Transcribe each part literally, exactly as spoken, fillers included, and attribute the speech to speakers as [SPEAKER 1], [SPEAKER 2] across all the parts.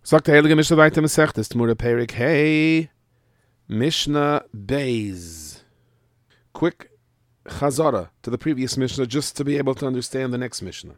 [SPEAKER 1] Sagt der Heilige Mishnah weiter Masechtes Tmura Perik Hey Mishnah Beis. Quick chazara to the previous Mishnah just to be able to understand the next Mishnah.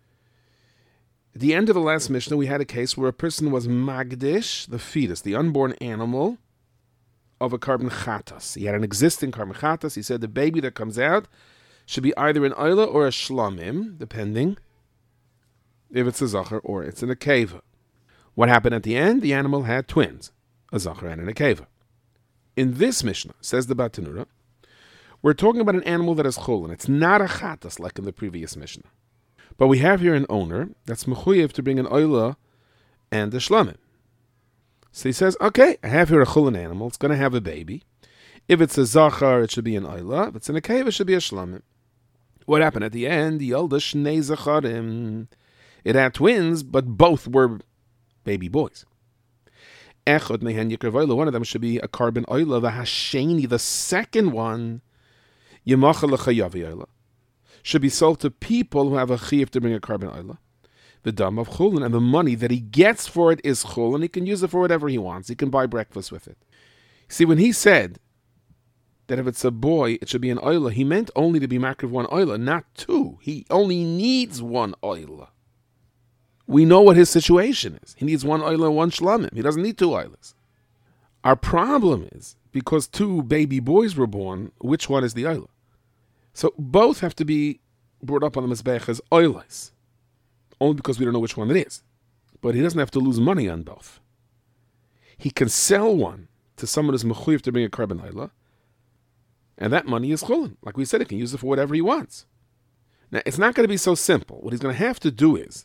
[SPEAKER 1] At the end of the last Mishnah, we had a case where a person was magdish, the fetus, the unborn animal, of a carbon chatas. He had an existing carbon chatas. He said the baby that comes out should be either an oila or a shlamim, depending if it's a zachar or it's an akeva. What happened at the end? The animal had twins, a zachar and an akeva. In this Mishnah, says the Batanura, we're talking about an animal that is chulin. It's not a chatas like in the previous Mishnah. But we have here an owner that's mechuyev to bring an oila and a shlamim. So he says, okay, I have here a chulin animal. It's going to have a baby. If it's a zachar, it should be an oila. If it's an akeva, it should be a shlamim. What happened at the end? Yolda shnei zacharim. It had twins, but both were baby boys. Echad mehen yikrev oila. One of them should be a carbon oila. The hasheni, the second one, yemachal lechayavi oila, should be sold to people who have a chiyuv to bring a carbon oila. The dam of chulin, and the money that he gets for it is chulin. He can use it for whatever he wants. He can buy breakfast with it. See, when he said that if it's a boy, it should be an oila, he meant only to be makriv one oila, not two. He only needs one oila. We know what his situation is. He needs one oila and one shlamim. He doesn't need two oilas. Our problem is, because two baby boys were born, which one is the oila? So both have to be brought up on the mizbech as oilas, only because we don't know which one it is. But he doesn't have to lose money on both. He can sell one to someone who's mechuyev to bring a carbon oila, and that money is chulin. Like we said, he can use it for whatever he wants. Now, it's not going to be so simple. What he's going to have to do is,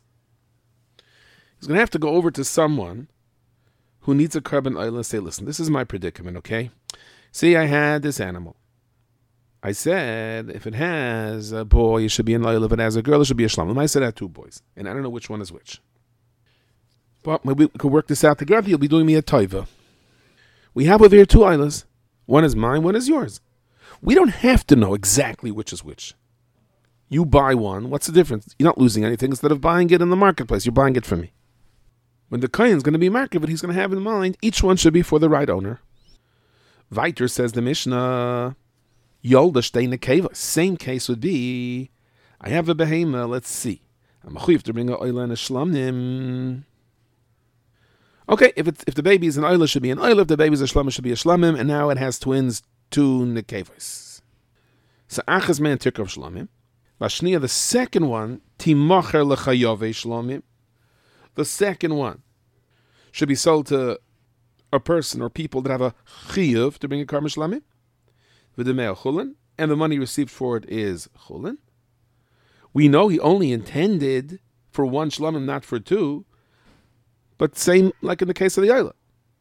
[SPEAKER 1] he's going to have to go over to someone who needs a carbon oil and say, listen, this is my predicament, okay? See, I had this animal. I said, if it has a boy, it should be an oil. If it has a girl, it should be a shlamim. I said I had two boys, and I don't know which one is which. But maybe we could work this out together. You'll be doing me a toiva. We have over here two oilas. One is mine, one is yours. We don't have to know exactly which is which. You buy one, what's the difference? You're not losing anything. Instead of buying it in the marketplace, you're buying it from me. When the kohen's going to be market, he's going to have in mind, each one should be for the right owner. Weiter says the Mishnah, Yolda shtein akeva. Same case would be, I have a behema, let's see. I'm mechuyev to bring a oila and a shlamim. Okay, if it's, if the baby is an oila, it should be an oila. If the baby is a shlamim, it should be a shlamim. And now it has twins, two nekevos. So achas man tikov shlamim. Vashniya, the second one, timacher lechayove shlamim. The second one should be sold to a person or people that have a chiyuv to bring a carbon shlamim. V'demei chulin, and the money received for it is chulin. We know he only intended for one shlamim, not for two. But same like in the case of the oila.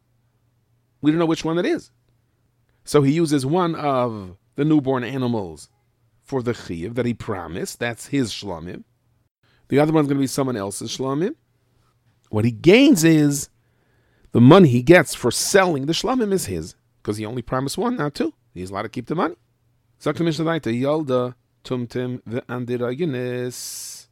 [SPEAKER 1] We don't know which one it is. So he uses one of the newborn animals for the chiyuv that he promised. That's his shlamim. The other one's going to be someone else's shlamim. What he gains is the money he gets for selling the shlamim is his, because he only promised one, not two. He's allowed to keep the money. Sagt the Mishnah weiter, Yolda tumtim ve'andiraginis.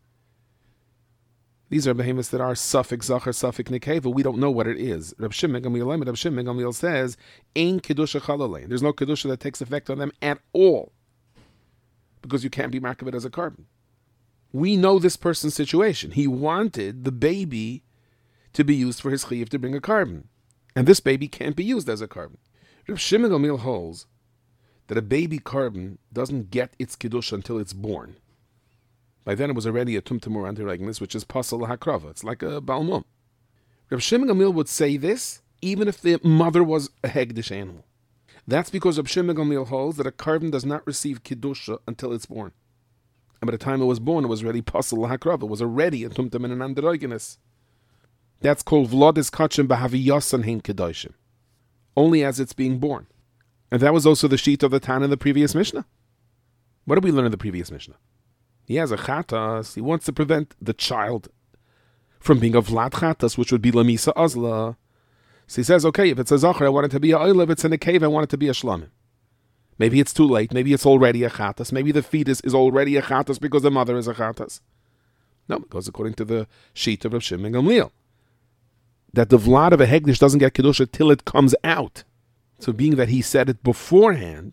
[SPEAKER 1] These are behemoths that are suffix zachar, suffix nekeva. We don't know what it is. Reb Shimon Gamliel, Reb Shimon Gamliel says, "Ein kedusha chalalein." There's no kedusha that takes effect on them at all, because you can't be marked it as a carbon. We know this person's situation. He wanted the baby to be used for his chiyuv to bring a carbon, and this baby can't be used as a carbon. Reb Shimon Gamliel holds that a baby carbon doesn't get its kedusha until it's born. By then it was already a tumtumur antiragnis, which is pasal hakrava. It's like a balmum. Reb Shimon Gamliel would say this even if the mother was a hegdish animal. That's because Reb Shimon Gamliel holds that a carbon does not receive kedusha until it's born. And by the time it was born, it was already pasal hakrava. It was already a tumtum and an antiragnis. That's called vlodis kachim b'haviyasan hein kedoshim. Only as it's being born. And that was also the sheet of the Tan in the previous Mishnah. What did we learn in the previous Mishnah? He has a chatas. He wants to prevent the child from being a vlad chatas, which would be lamisa azla. So he says, okay, if it's a zachar, I want it to be a oila. If it's in a cave, I want it to be a shlamim. Maybe it's too late. Maybe it's already a chatas. Maybe the fetus is already a chatas because the mother is a chatas. No, it goes according to the sheet of Reb Shimon Gamliel. that the vlad of a hegdish doesn't get kedusha till it comes out. So being that he said it beforehand,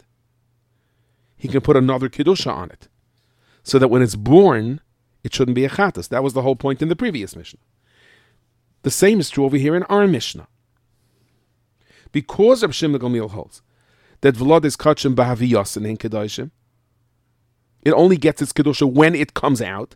[SPEAKER 1] he can put another kedusha on it, so that when it's born, it shouldn't be a chatas. That was the whole point in the previous Mishnah. The same is true over here in our Mishnah. Because Reb Shimon Gamliel holds that vlad is kachim b'haviyos and in kedoshim, it only gets its kedusha when it comes out.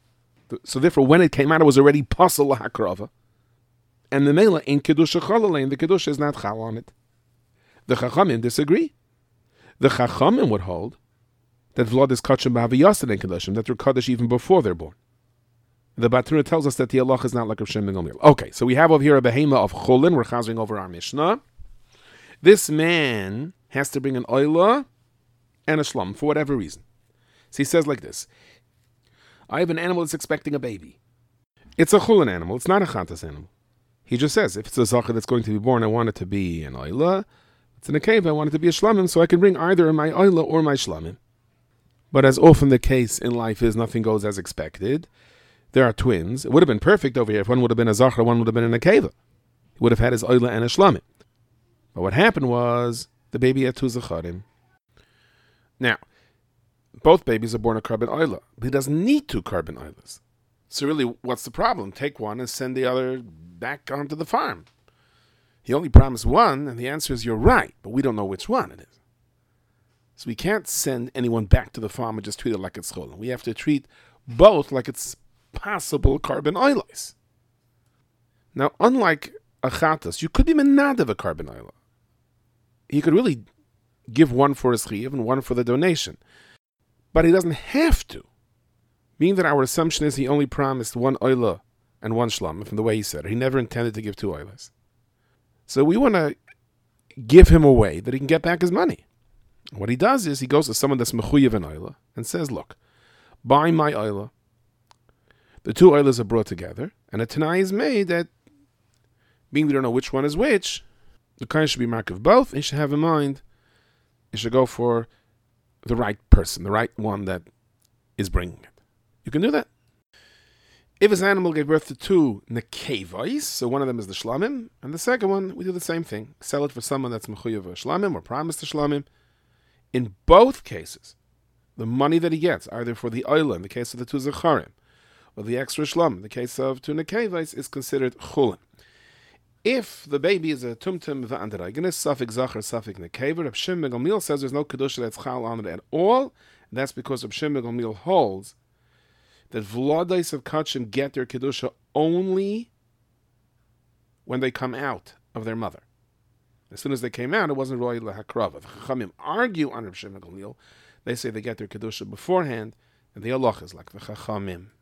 [SPEAKER 1] So therefore, when it came out, it was already pasal lahakrava, and the mela in kedusha chalalein, the kedusha is not chal on it. The chachamim disagree. The chachamim would hold that vlad is kachim b'haviyos and in kedoshim, that they're kaddish even before they're born. The Batruna tells us that the Allah is not like Reb Shimon Gamliel. Okay, so we have over here a behema of chulin. We're chazering over our Mishnah. This man has to bring an oila and a shlum for whatever reason. So he says like this: I have an animal that's expecting a baby. It's a chulin animal. It's not a chatas animal. He just says, if it's a zacha that's going to be born, I want it to be an oila. It's in a cave, I want it to be a shlamim, so I can bring either my oila or my shlamim. But as often the case in life is, nothing goes as expected. There are twins. It would have been perfect over here if one would have been a zachar, one would have been in a keva. He would have had his oila and a shlamim. But what happened was the baby had two zacharim. Now, both babies are born a carbon oila, but he doesn't need two carbon oilas. So really, what's the problem? Take one and send the other back onto the farm. He only promised one, and the answer is you're right, but we don't know which one it is. So we can't send anyone back to the farm and just treat it like it's chulin. We have to treat both like it's possible carbon oilas. Now, unlike a chatas, you could be menad of a carbon oila. He could really give one for his chiyuv and one for the donation. But he doesn't have to. Being that our assumption is he only promised one oila and one shlam, from the way he said it. He never intended to give two oilas. So we want to give him a way that he can get back his money. What he does is he goes to someone that's mechuyev an oila and says, look, buy my oila. The two oilas are brought together, and a tanai is made that, being we don't know which one is which, the kind should be marked of both, and you should have in mind, you should go for the right person, the right one that is bringing it. You can do that. If his animal gave birth to two nekevais, so one of them is the shlamim, and the second one, we do the same thing. Sell it for someone that's mechuyev a shlamim, or promised a shlamim. In both cases, the money that he gets, either for the oila, in the case of the two zacharim, or the extra shlam, in the case of two nekevais, is considered chulin. If the baby is a tumtum v'andarayganis, safik zachar, safik nekever, Reb Shimon Gamliel says there's no kedusha that's chal on it at all, and that's because Reb Shimon Gamliel holds that v'ladais of kachim get their kedusha only when they come out of their mother. As soon as they came out, it wasn't roy lahakrava. The chachamim argue on Reb Shimon Gamliel. They say they get their kedusha beforehand, and the halach is like the chachamim.